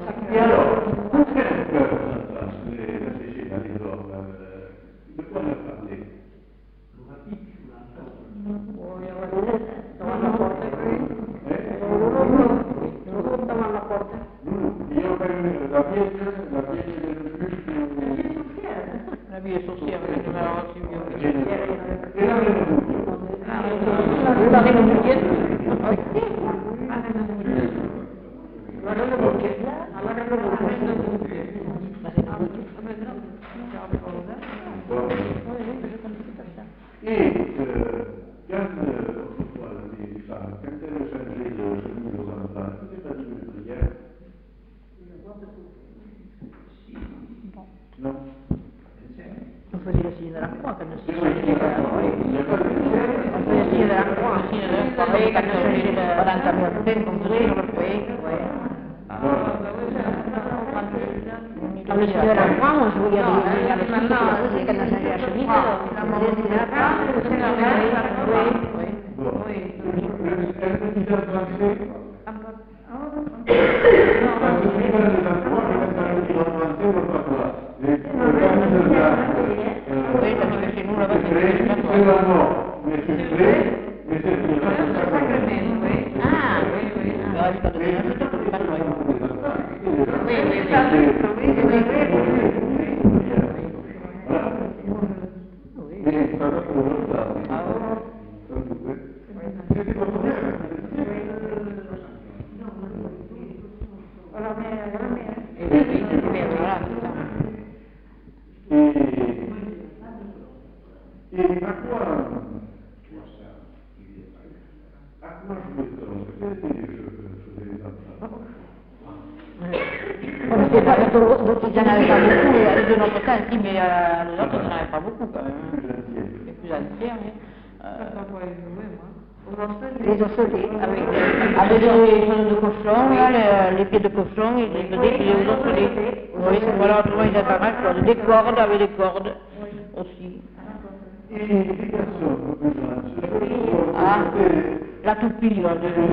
Et alors, pour faire peur, réfléchir à l'histoire, de quoi on a parlé? La via social, On faisait le signe de la croix quand on faisait le signe de la croix, oui, quand on faisait le camion, comme vous dites, oui. Dans le signe de la croix, on jouait avec le signe de la croix, quand on changeait la chemise, on faisait le signe de la croix, D'autres, il n'y en avait pas beaucoup, de notre temps, si, mais les autres, il n'y en avait pas beaucoup quand même. Les plus anciens, les osselets, avec les choses de cochon, là, les pieds de cochon, et les osselets. Oui, voilà, autrement, ils avaient pas mal de choses. Des cordes, avec des cordes aussi. Ah, la toupie, là.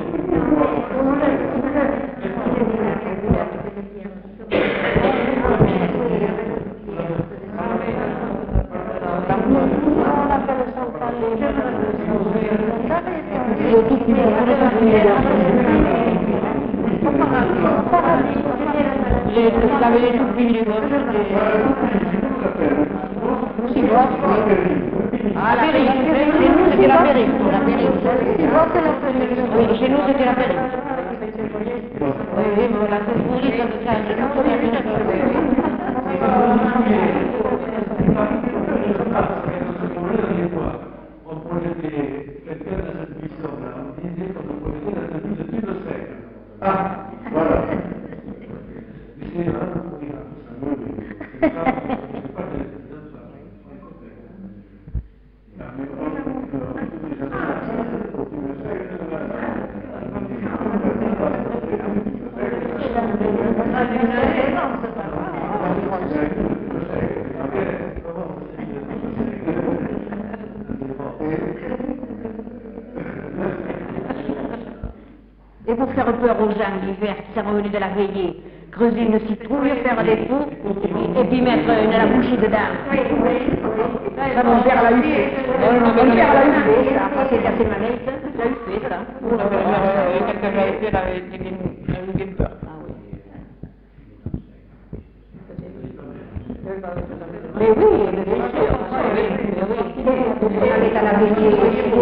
J'avais les toupies, les gosses, si, ah, la pérille, chez nous c'était la pérille, oui, chez nous c'était la pérille. Oui, voilà, c'est pour dire que ça, chez nous c'était la pérille. On projetait quelqu'un dans cette mission-là, on disait qu'on le projetait dans cette mission depuis le siècle. Ah, voilà. C'est vraiment pour dire ça. C'est pas Et pour faire peur aux gens l'hiver qui sont revenus de la veillée, creuser une citrouille, faire des poux, et puis mettre la bouchée dedans. Ça, mon père l'a eu fait. Mon père l'a eu fait, ça. C'est assez malin, ça. L'a eu fait, ça. Quelqu'un l'a fait, elle avait une peur. Ah oui. Mais oui, bien sûr. On allait à la veillée,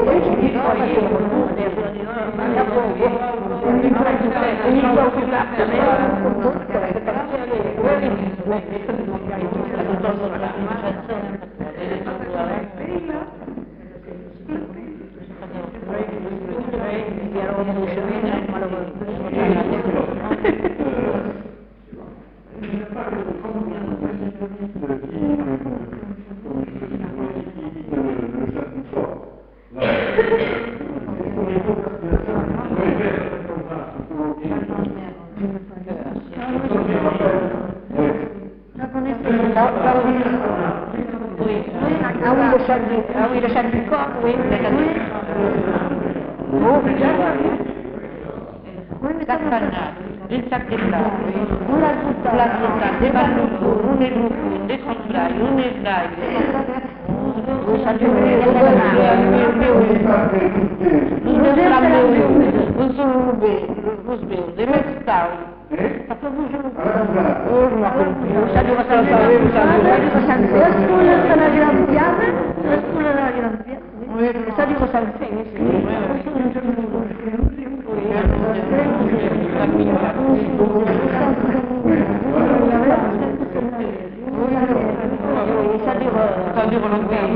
Ah oui, le chant du corps, oui. Oh, oui, mais ça, Il s'active là, oui. placenta, des ballots, un est groupe, des transbrailles, un est braille. Ça dure longtemps.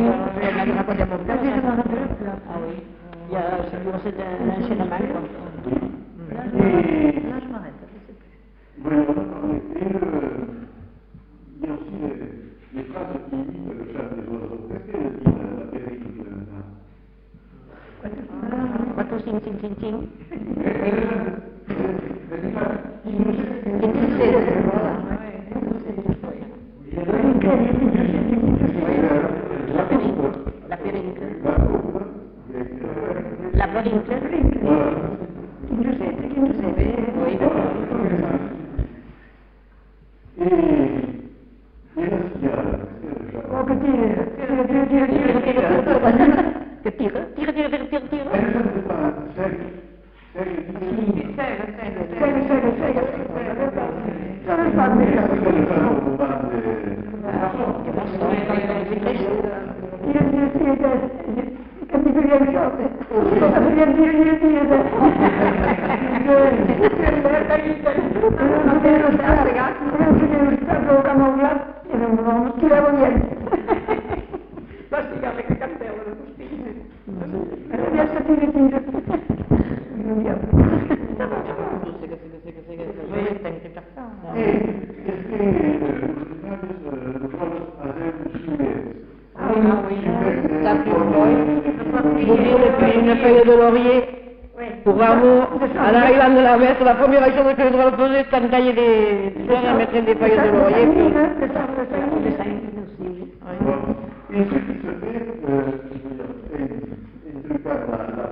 Ah oui. Ça dure un enchaînement. Là, je m'arrête. Oui, on a parlé. Et il y a aussi les phrases qui imitent le chant des oiseaux. Qu'est-ce qu'elle dit, la pérille là? Quattro sing sing sing sing. La perinque. La perinque. Une feuille de laurier pour amour. En arrivant de la messe, la première chose que je dois poser, c'est entailler des fleurs et mettre des feuilles de laurier. Et ce qui se fait, la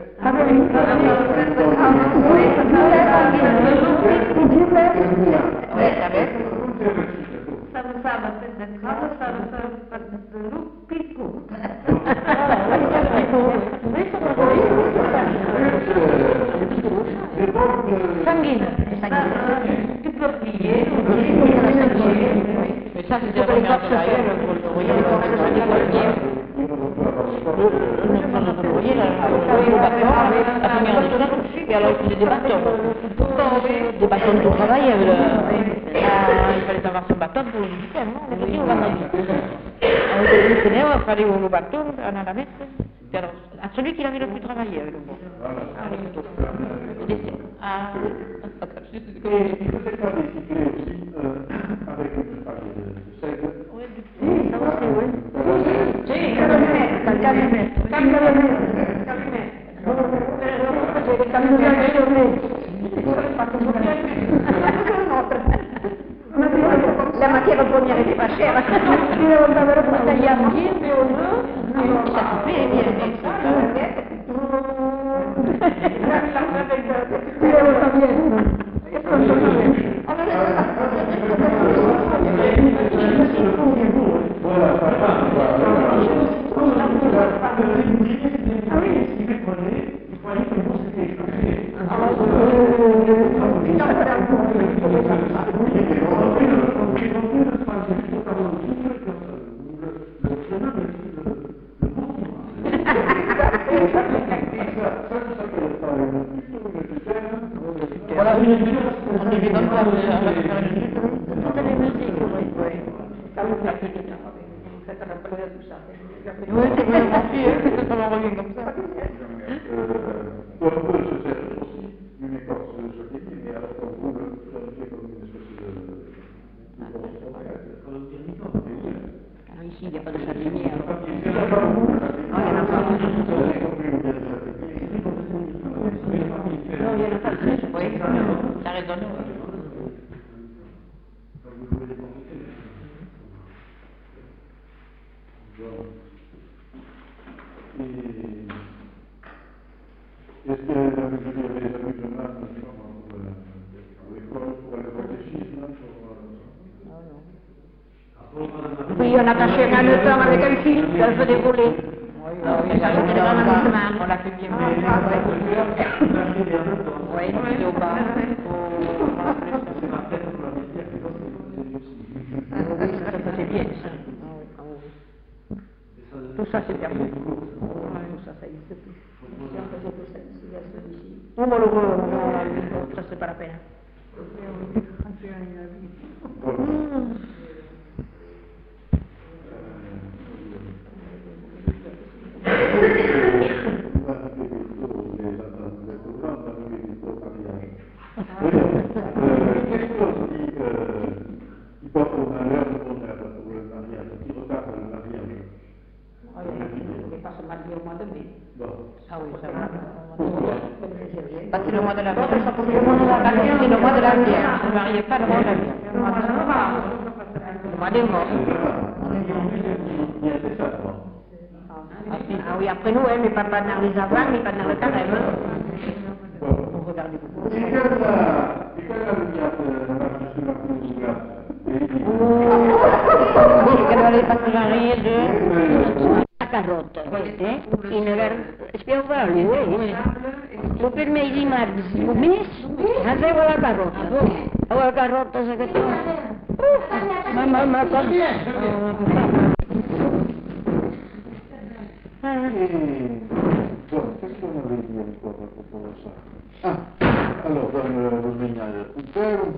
Mais ça, c'est la première de la et alors il faisait des bâtons pour travailler. Il fallait avoir son bâton pour le week-end, non? Le petit, on va dans le week-end, il fallait le bâton, on a la messe. Et alors, à celui qui avait le plus travaillé avec le bon. Avec le dos. il faisait faire des sifflets aussi avec une page de seigle. Oui, ça aussi, oui. Si, calumet. La matière première était pas chère. Tagliamo niente o no? E ça coupait bien. Voilà, on devait donc faire Toutes les musiques, oui. Oui, c'est vrai, mon fils, ça m'en revient comme ça. On peut se servir aussi d'une écorce de choquetti, mais alors qu'on vous le fait comme une espèce de... Ici, il n'y a pas de châtaignier. Il n'y en a pas beaucoup, Non, il n'y en a pas. Non, il n'y en a pas plus. Oui, Ça résonne. Est-ce que les amusements pour l'école, pour le catéchisme, Puis on attachait un hannetons avec un fil, qu'elle faisait voler. On l'a fait bien. Oui, au bas. Oui, ça faisait bien ça. Tout ça c'est perdu. Tout ça, ça existe plus. Si on faisait tout ça ici. Oh, malheureux, ça c'est pas la peine. Ah oui, ça va. Parce que le mois de la Vierge. C'est le mois de la Vierge. Ne mariez pas le mois de la Vierge. Le mois des morts. Ah oui, après Noël, mais pas dans les avoirs, mais pas dans le carême. On regardait beaucoup. Que no le passaria de la carotta, i negar spiegare, lo per me di marzo, lo mes, avevo la carotta, la carotta sa che mamma così. Alors, dan rozmienia puterum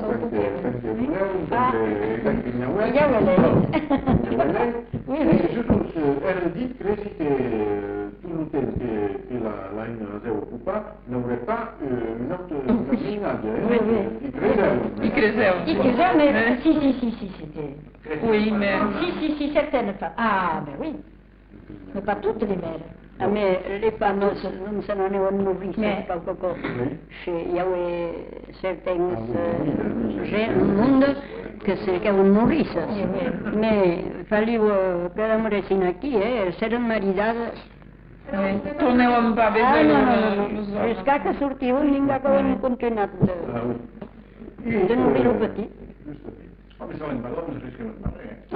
elle dit que tout le temps que la Indonésie occupa n'aurait pas une autre ménage. Il creusait, mais si, c'était. Oui, mais. Si, certaines femmes. Ah, ben oui. Mais pas toutes les mères. Ah, mais les femmes non se non nourrissent pas beaucoup. Il y avait certaines gens au monde que on nourrissent. Mais il fallait que la medicine ici, elles maridadas. Torneu pas Ah, non. Jusqu'à que sortiu ningú que ho hem continuat de nourrir el petit. Mais ça, on ne parle pas de ce que Io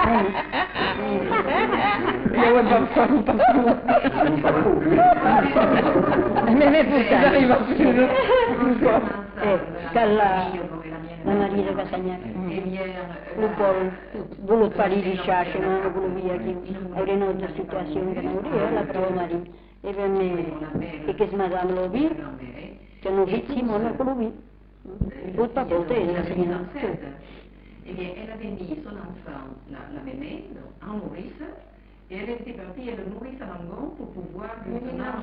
vuoi arriva que la Maria Casanyà el Pol volut parir i xarxa, no volia aquí haurà una altra situació que no hauria, la prova Maria e que és madame l'Ovi que no vit Simona que l'Ovi pot pas porter la senyora. Eh bien, elle avait mis son enfant, la mémé, en nourrice, et elle était partie, elle le nourrissait en Angon pour pouvoir lui donner un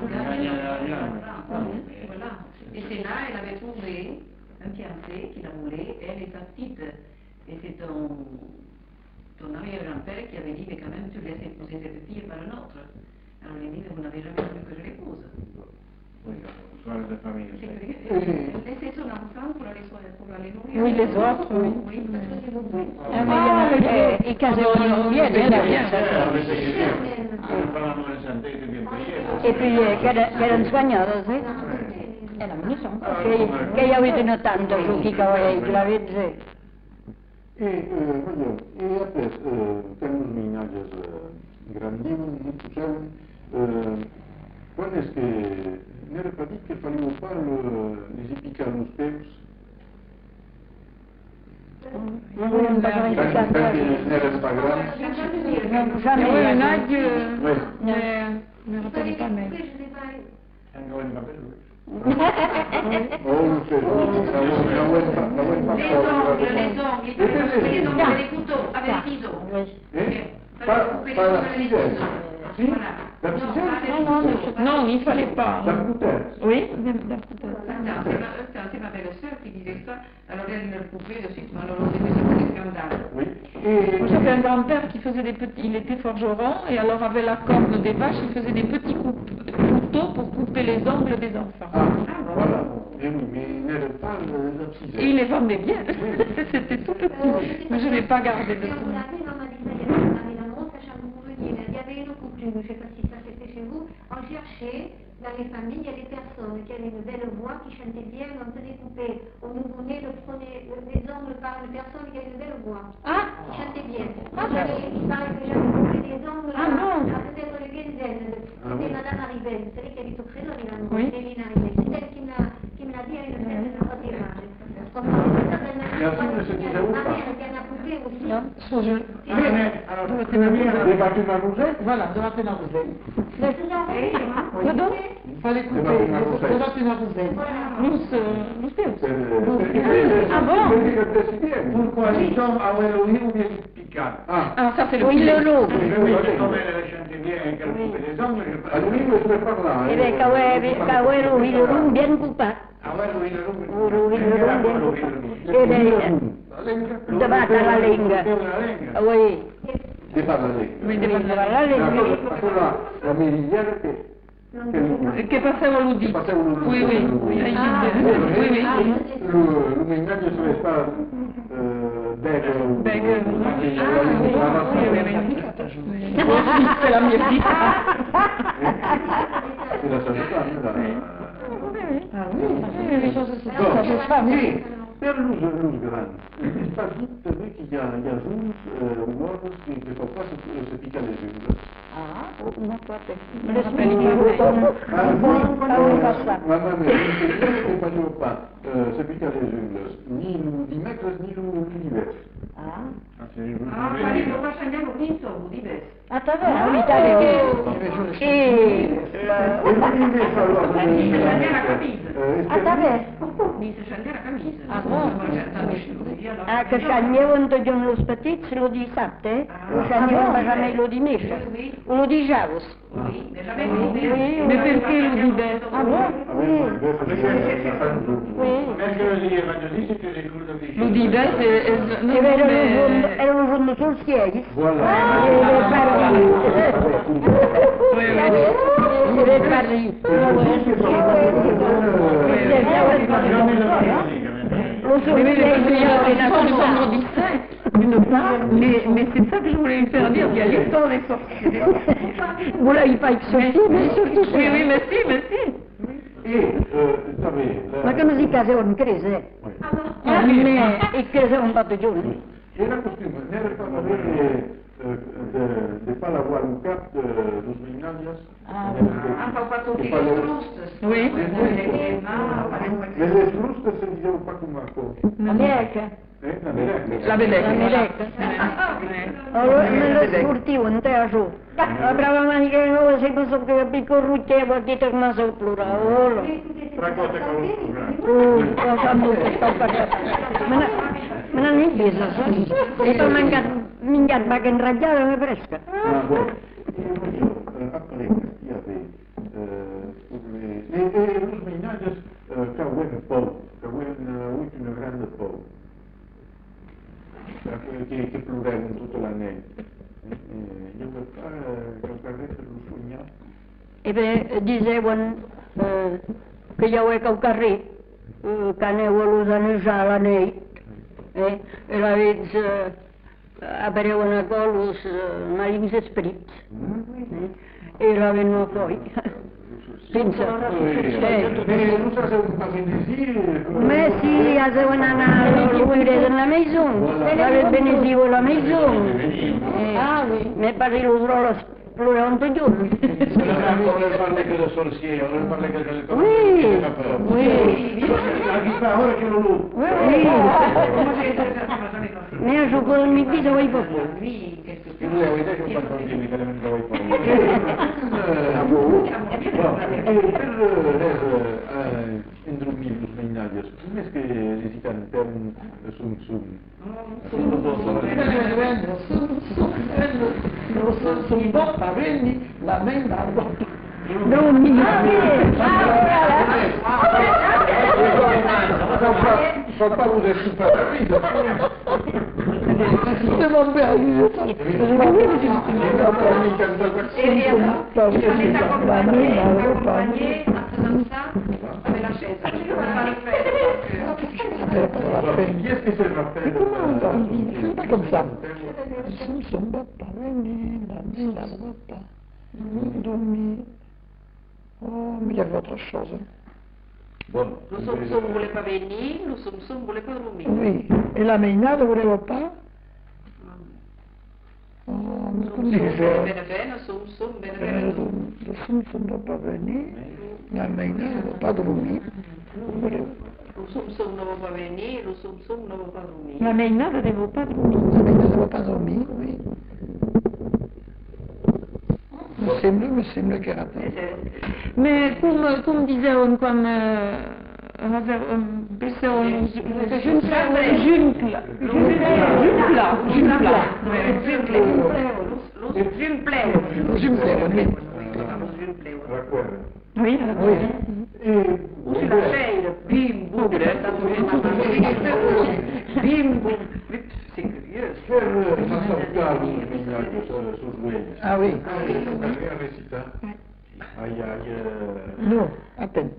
Voilà. Et c'est là, elle avait trouvé un fiancé qui la voulait, elle et sa petite. Et c'est ton arrière-grand-père qui avait dit, mais quand même, tu laisses épouser cette fille par un autre. Alors elle dit, mais vous n'avez jamais voulu que je l'épouse. Laissez son enfant pour aller nourrir. Oui, les autres, oui. I casavano bien, et puis qu'eren soignades, eren maçons, que hi havia de tant aquí que la veig. Et après, temos ménages grandivos, quan és que n'era pas dit qu'il fallait pas les épiquer nos peus? Non volem pas que n'era pas grand? Jamais. Oui, Nadia, ne rappelle pas, mais... Oh, non sé, Les ongles, les couteaux, avec les ciseaux. Pas la ciselle. Si? La ciselle? Non, il ne fallait pas. La coutelle? Oui, la coutelle. C'est ma belle-sœur qui disait ça, alors elle me le coupait de suite, alors c'était un scandale. Oui. J'avais un grand-père qui faisait des petits, il était forgeron, et alors avec la corne des vaches, il faisait des petits couteaux pour couper les ongles des enfants. Ah, voilà. Et oui, mais il n'avait pas la ciselle. Et il les vendait bien, c'était tout petit, mais je ne l'ai pas gardé de ça. Il y avait une coutume, je ne sais pas si ça c'était chez vous, on cherchait dans les familles, il y a des personnes qui avaient une belle voix, qui chantaient bien, on faisait couper au nouveau-né les ongles par une personne qui avait une belle voix, qui chantait bien. Il paraît que j'avais coupé des ongles à peut-être le quinzaine. C'était Madame Arrivel, vous savez qui habite au Crédit, Céline Arrivel. C'est elle qui me l'a dit à une fête de notre tirage. Ma mère qui en a coupé aussi. Voilà, de la Pénaroselle. Pardon? Il fallait couper de la Pénaroselle. Ah bon? Pourquoi les hommes avaient l'ouïe ou bien piquant? Alors ça c'est le Oui, le loup. Oui, comme elle chantait bien et qu'elle coupait les ongles, je E beh, cavolo, il rum bien coupat. E beh, davanti alla lenga. Oui. Oui, Davanti alla lenga. La meridiana che passava l'udì. Oui, oui. Oui. l'uminaggio dove sta Becker. C'est la mia vita. E la salutare Les choses se font. per l'ús grande, está dito também que há uns modos que só passam se picar les ungles. Non, pas Me rappelle Ma maman ne faceva pas se picar les ungles, ni l'udimètre ni l'univers. Quali non facciamo vinto diverso. Attraverso l'Italia. E la camisa. attraverso. Mi si scende la camisa. Ah, que xanyeu John los petits lo dissabte, lo xanyeu jamais lo dimecres, lo dijous. Oui, déjà Mais perché l'udibè? Ah bon? Oui. Mercoledì evangelisti ti ricordo che L'udibè E erano un giorno solstieri. Mais c'est ça que je voulais lui faire dire, il y a l'histoire des sorciers. Vous l'avez pas exorcisé, mais surtout ça. Oui, mais si. Ma che non si casavano in crese? E cresevano tutti i giorni. Era costume, n'era pas avere de pas l'avoir un cap dos Vignalias. Fa fatto tutti le fruste. Oui. Mais les frustes se disaient pas comme un America. La Bedeca. Allora me lo sportivo, te a giù. La brava manica nuova si può che piccorruccia e di tornare sul plurale. Tra cose con Facciamo questo ma non è bisogno, e poi mangiare ma che inraggiare mi fresca. Après, qu'est-ce qu'il y avait et los Vignalias, Cawen Paul, une grande Paul, che plurevano tutta l'anno. Io per fare lo sognato. E beh, dicevano che io ero al carré, che ne volevo saneggiare la nei, e la vez aperevano a colus maligns spirits, e la venivano poi. Pensa. Non so se un po' di Mais si, avevano lui nella maison, aveva benedivo la maison. Ah oui. Mais pas lo solo pleuravano tutti i giorni. Non parla che da sorciere, non parla che delle cose. Oui. Ora che lo lu. Mais un jour, mi dice voi proprio. Tu avevi detto che quando vieni veramente vuoi fare. Per indrumir los Vignalias, come è che esitano intern sum? Sul boppa, vendi la menda al boppa. Drummi. Sono paura di superare. Stiamo bene. Chi è che si rappelle? Comme ça. Sono boppa, vendi la menda al boppa. Dormi. Oh, mais il y avait autre chose. Bon, Lo Somsom ne voulait pas venir, lo Somsom ne voulait pas dormir. Oui, et la Meina ne voulait pas. Oh, mais Lo comme Somsom disait, bene bene, lo Somsom bene bene. le Somsom ne va pas venir, la Meina ne va pas dormir. Lo Somsom ne va pas venir, lo Somsom ne va pas dormir. La Meina ne devo pas dormir. La Meina ne va pas dormir, oui. Me sembra che era Mais comme disait on, comme oui, Hoe ze dat zeiden, bim boem, hè, dat we bim boem, serieus. Ah oui. No, attends.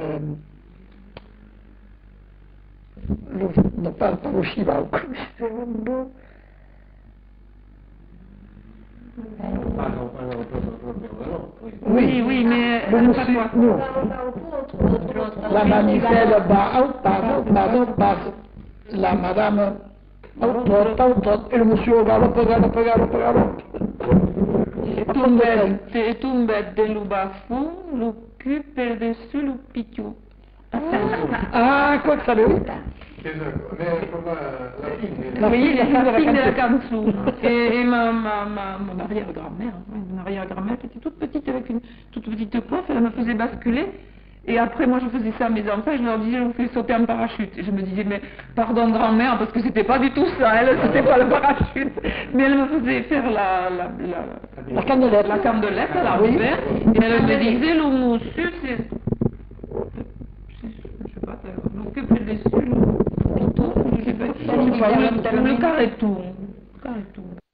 Non parle pas usciva un secondo. oui, mais No. La manifesta va al pas, la madame au tot, e il monsieur va a pagare. E tombe de bafou, lo cul per dessus lo picchio. Ah, quoi que ça veut dire? Oui, la fin de la canzone. Et mon arrière-grand-mère qui était toute petite avec une toute petite coiffe, elle me faisait basculer. Et après, moi, je faisais ça à mes enfants et je leur disais, je vous fais sauter en parachute. Et je me disais, mais pardon, grand-mère, parce que c'était pas du tout ça, c'était pas le parachute. Mais elle me faisait faire la candelette à l'arrière. Et elle me disait, le monsieur, c'est. Je sais pas, le que dessus, le piton, je sais pas, le carré tout.